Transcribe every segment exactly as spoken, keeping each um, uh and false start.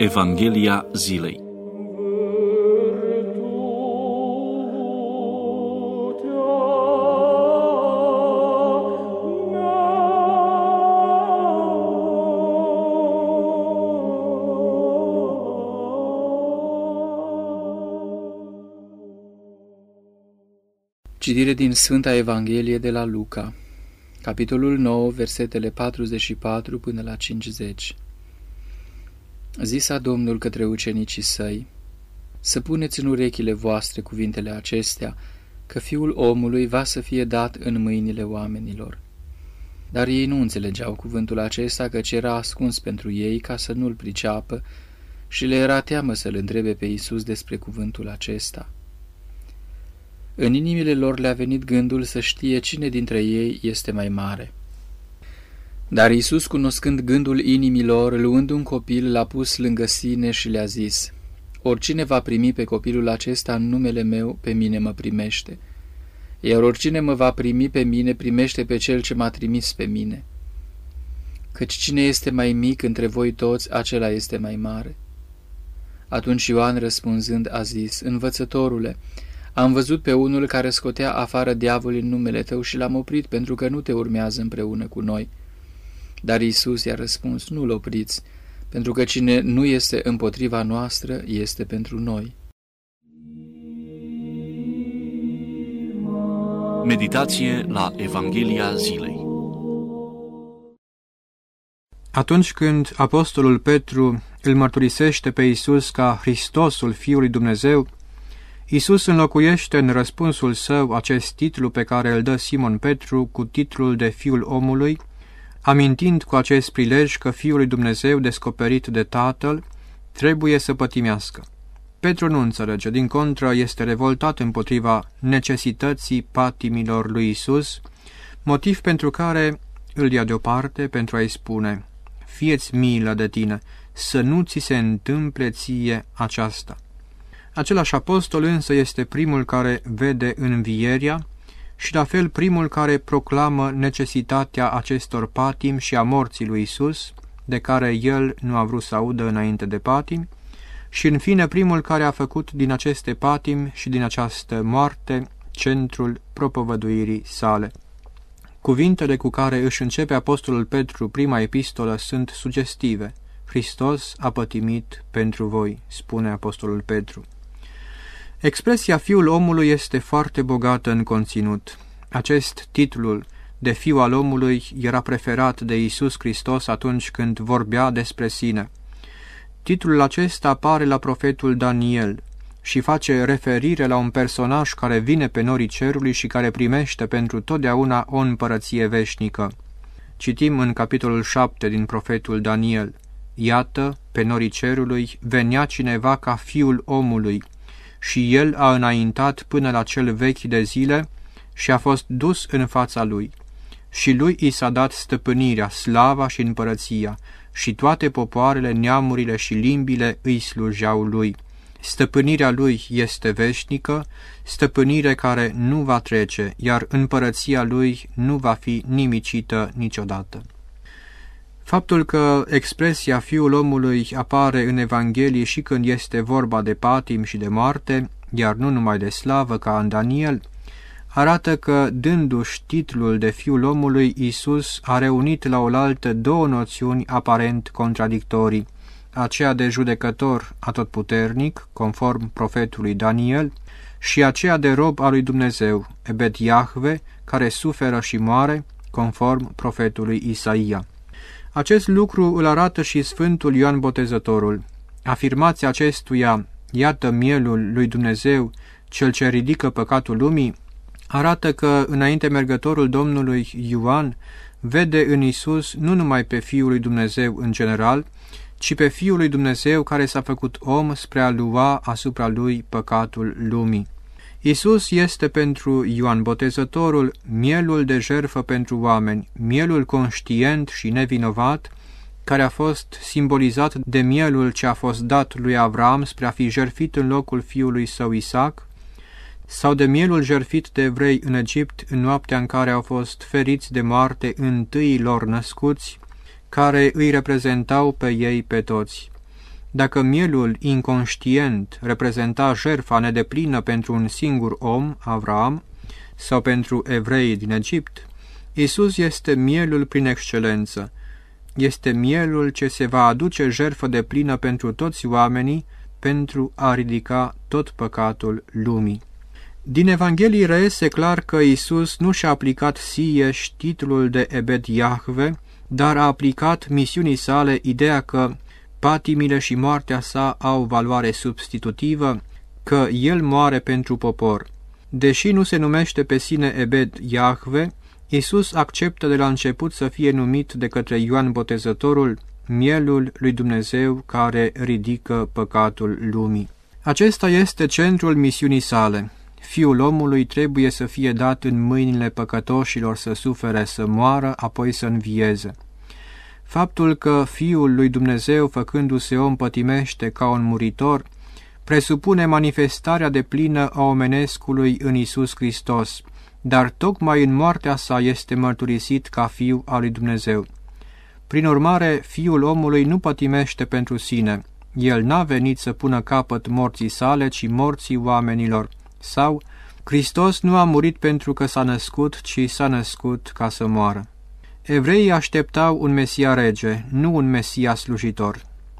Evanghelia zilei. Citire din Sfânta Evanghelie de la Luca, capitolul nouă, versetele patruzeci și patru până la cincizeci. Zisa Domnul către ucenicii săi: să puneți în urechile voastre cuvintele acestea, că Fiul omului va să fie dat în mâinile oamenilor. Dar ei nu înțelegeau cuvântul acesta, căci era ascuns pentru ei ca să nu-l priceapă, și le era teamă să-l întrebe pe Iisus despre cuvântul acesta. În inimile lor le-a venit gândul să știe cine dintre ei este mai mare. Dar Iisus, cunoscând gândul inimilor, luând un copil, l-a pus lângă sine și le-a zis: oricine va primi pe copilul acesta în numele meu, pe mine mă primește. Iar oricine mă va primi pe mine, primește pe cel ce m-a trimis pe mine. Căci cine este mai mic între voi toți, acela este mai mare. Atunci Ioan, răspunzând, a zis: învățătorule, am văzut pe unul care scotea afară diavolii în numele tău și l-am oprit, pentru că nu te urmează împreună cu noi. Dar Iisus i-a răspuns: nu-l opriți, pentru că cine nu este împotriva noastră este pentru noi. Meditație la Evanghelia zilei. Atunci când apostolul Petru îl mărturisește pe Iisus ca Hristosul Fiului Dumnezeu, Iisus înlocuiește în răspunsul său acest titlu pe care îl dă Simon Petru cu titlul de Fiul omului, amintind cu acest prilej că Fiul lui Dumnezeu descoperit de Tatăl trebuie să pătimească. Petru nu înțelege, din contră este revoltat împotriva necesității patimilor lui Iisus, motiv pentru care îl ia deoparte pentru a-i spune: fie-ți milă de tine, să nu ți se întâmple ție aceasta. Același apostol însă este primul care vede învieria și la fel primul care proclamă necesitatea acestor patimi și a morții lui Iisus, de care el nu a vrut să audă înainte de patimi, și în fine primul care a făcut din aceste patimi și din această moarte centrul propovăduirii sale. Cuvintele cu care își începe apostolul Petru prima epistolă sunt sugestive. Hristos a pătimit pentru voi, spune apostolul Petru. Expresia Fiul omului este foarte bogată în conținut. Acest titlu de Fiu al omului era preferat de Iisus Hristos atunci când vorbea despre sine. Titlul acesta apare la profetul Daniel și face referire la un personaj care vine pe norii cerului și care primește pentru totdeauna o împărăție veșnică. Citim în capitolul șapte din profetul Daniel: iată, pe norii cerului venea cineva ca Fiul omului, și el a înaintat până la cel vechi de zile și a fost dus în fața lui. Și lui i s-a dat stăpânirea, slava și împărăția, și toate popoarele, neamurile și limbile îi slujeau lui. Stăpânirea lui este veșnică, stăpânire care nu va trece, iar împărăția lui nu va fi nimicită niciodată. Faptul că expresia Fiul omului apare în Evanghelie și când este vorba de patim și de moarte, iar nu numai de slavă ca în Daniel, arată că, dându-și titlul de Fiul omului, Iisus a reunit la oaltă două noțiuni aparent contradictorii, aceea de judecător atotputernic, conform profetului Daniel, și aceea de rob al lui Dumnezeu, Ebed Iahve, care suferă și moare, conform profetului Isaia. Acest lucru îl arată și Sfântul Ioan Botezătorul. Afirmația acestuia, iată mielul lui Dumnezeu, cel ce ridică păcatul lumii, arată că înainte mergătorul Domnului Ioan vede în Iisus nu numai pe Fiul lui Dumnezeu în general, ci pe Fiul lui Dumnezeu care s-a făcut om spre a lua asupra lui păcatul lumii. Iisus este pentru Ioan Botezătorul mielul de jertfă pentru oameni, mielul conștient și nevinovat, care a fost simbolizat de mielul ce a fost dat lui Avram spre a fi jertfit în locul fiului său Isaac, sau de mielul jertfit de evrei în Egipt în noaptea în care au fost feriți de moarte întâii lor născuți, care îi reprezentau pe ei pe toți. Dacă mielul inconștient reprezenta jertfa nedeplină pentru un singur om, Avraam, sau pentru evreii din Egipt, Iisus este mielul prin excelență. Este mielul ce se va aduce jertfă deplină pentru toți oamenii, pentru a ridica tot păcatul lumii. Din Evanghelii reiese clar că Iisus nu și-a aplicat sieși titlul de Ebed Iahve, dar a aplicat misiunii sale ideea că patimile și moartea sa au valoare substitutivă, că El moare pentru popor. Deși nu se numește pe sine Ebed Iahve, Iisus acceptă de la început să fie numit de către Ioan Botezătorul mielul lui Dumnezeu care ridică păcatul lumii. Acesta este centrul misiunii sale. Fiul omului trebuie să fie dat în mâinile păcătoșilor să sufere, să moară, apoi să învieze. Faptul că Fiul lui Dumnezeu, făcându-se om, pătimește ca un muritor, presupune manifestarea deplină a omenescului în Iisus Hristos, dar tocmai în moartea sa este mărturisit ca Fiul al lui Dumnezeu. Prin urmare, Fiul omului nu pătimește pentru sine. El n-a venit să pună capăt morții sale, ci morții oamenilor. Sau, Hristos nu a murit pentru că s-a născut, ci s-a născut ca să moară. Evreii așteptau un Mesia rege, nu un Mesia slujitor.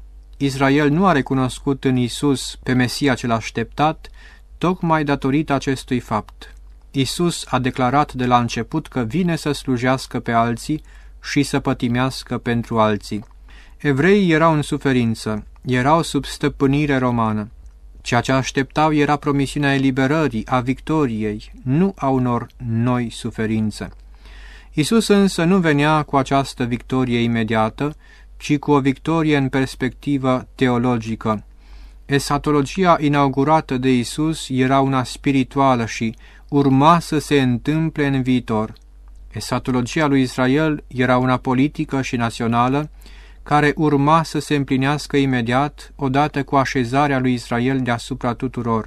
Israel nu a recunoscut în Iisus pe Mesia cel așteptat, tocmai datorită acestui fapt. Iisus a declarat de la început că vine să slujească pe alții și să pătimească pentru alții. Evreii erau în suferință, erau sub stăpânire romană. Ceea ce așteptau era promisiunea eliberării, a victoriei, nu a unor noi suferințe. Iisus însă nu venea cu această victorie imediată, ci cu o victorie în perspectivă teologică. Esatologia inaugurată de Iisus era una spirituală și urma să se întâmple în viitor. Esatologia lui Israel era una politică și națională, care urma să se împlinească imediat, odată cu așezarea lui Israel deasupra tuturor.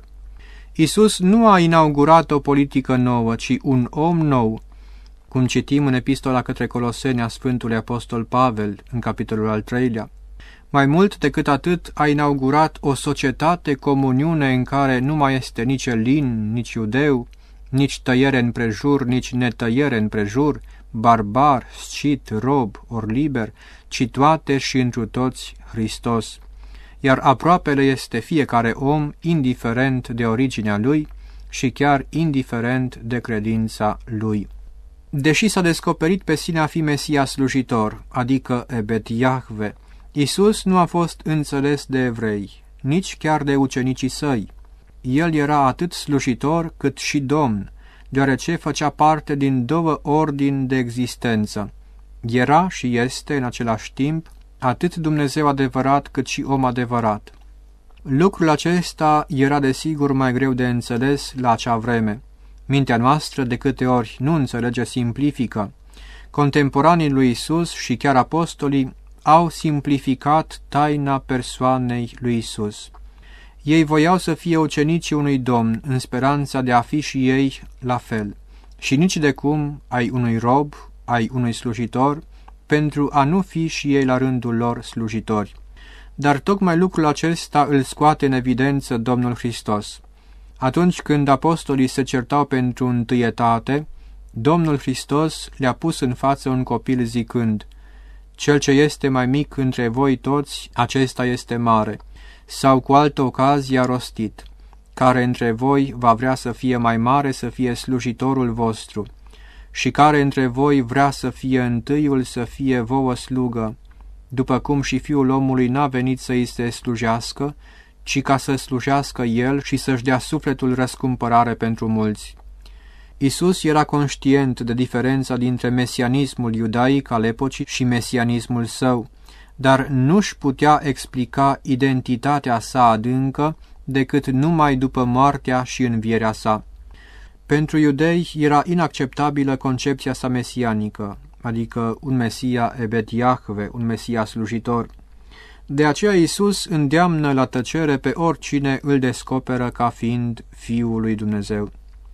Iisus nu a inaugurat o politică nouă, ci un om nou, cum citim în epistola către Coloseni a Sfântului Apostol Pavel, în capitolul al treilea. Mai mult decât atât, a inaugurat o societate, comuniune în care nu mai este nici elin, nici iudeu, nici tăiere împrejur, nici netăiere împrejur, barbar, scit, rob, ori liber, ci toate și întru toți Hristos. Iar aproapele este fiecare om, indiferent de originea lui și chiar indiferent de credința lui. Deși s-a descoperit pe sine a fi Mesia slujitor, adică Ebed Iahve, Iisus nu a fost înțeles de evrei, nici chiar de ucenicii săi. El era atât slujitor cât și domn, deoarece făcea parte din două ordini de existență. Era și este în același timp atât Dumnezeu adevărat cât și om adevărat. Lucrul acesta era desigur mai greu de înțeles la acea vreme. Mintea noastră de câte ori nu înțelege, simplifică. Contemporanii lui Isus și chiar apostolii au simplificat taina persoanei lui Isus. Ei voiau să fie ucenicii unui domn, în speranța de a fi și ei la fel, și nici de cum ai unui rob, ai unui slujitor, pentru a nu fi și ei la rândul lor slujitori. Dar tocmai lucrul acesta îl scoate în evidență Domnul Hristos. Atunci când apostolii se certau pentru întâietate, Domnul Hristos le-a pus în față un copil zicând: Cel ce este mai mic între voi toți, acesta este mare. Sau cu altă ocazie a rostit: Care între voi va vrea să fie mai mare, să fie slujitorul vostru, și care între voi vrea să fie întâiul, să fie vouă slugă, după cum și Fiul omului n-a venit să îi se slujească, ci ca să slujească El și să-și dea sufletul răscumpărare pentru mulți. Isus era conștient de diferența dintre mesianismul iudaic al epocii și mesianismul său, dar nu-și putea explica identitatea sa adâncă decât numai după moartea și învierea sa. Pentru iudei era inacceptabilă concepția sa mesianică, adică un Mesia Ebed Iahve, un Mesia slujitor. De aceea Iisus îndeamnă la tăcere pe oricine îl descoperă ca fiind Fiul lui Dumnezeu.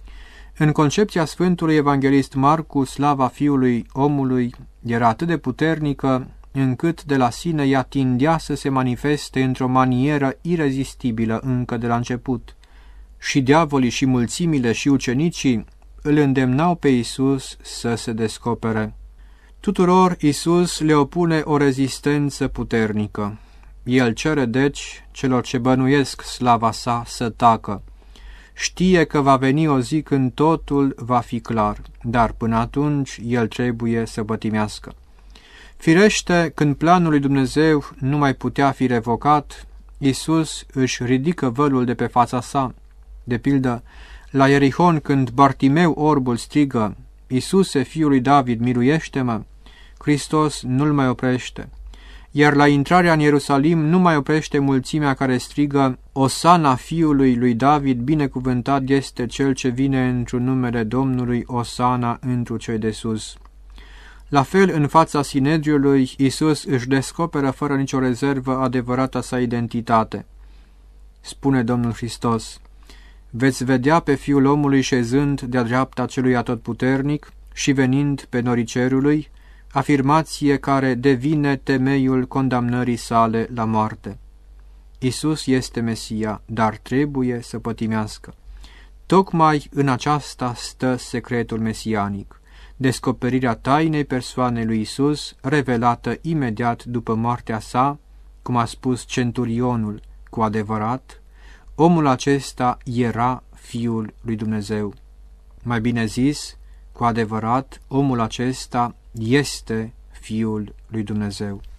În concepția Sfântului Evanghelist Marcu, slava Fiului omului era atât de puternică, încât de la sine ea tindea să se manifeste într-o manieră irezistibilă încă de la început. Și diavolii și mulțimile și ucenicii îl îndemnau pe Iisus să se descopere. Tuturor Iisus le opune o rezistență puternică. El cere, deci, celor ce bănuiesc slava sa să tacă. Știe că va veni o zi când totul va fi clar, dar până atunci el trebuie să pătimească. Firește, când planul lui Dumnezeu nu mai putea fi revocat, Iisus își ridică vălul de pe fața sa. De pildă, la Ierihon, când Bartimeu orbul strigă, Iisuse, fiul lui David, miluiește-mă, Hristos nu-l mai oprește. Iar la intrarea în Ierusalim nu mai oprește mulțimea care strigă, Osana fiului lui David, binecuvântat este cel ce vine într-un numele Domnului, Osana întru cei de sus. La fel, în fața Sinedriului, Iisus își descoperă fără nicio rezervă adevărata sa identitate. Spune Domnul Hristos, veți vedea pe Fiul omului șezând de-a dreapta celui atotputernic și venind pe norii cerului, afirmație care devine temeiul condamnării sale la moarte. Iisus este Mesia, dar trebuie să pătimească. Tocmai în aceasta stă secretul mesianic, descoperirea tainei persoanei lui Iisus, revelată imediat după moartea sa, cum a spus centurionul, cu adevărat, omul acesta era Fiul lui Dumnezeu. Mai bine zis, cu adevărat, omul acesta este Fiul lui Dumnezeu.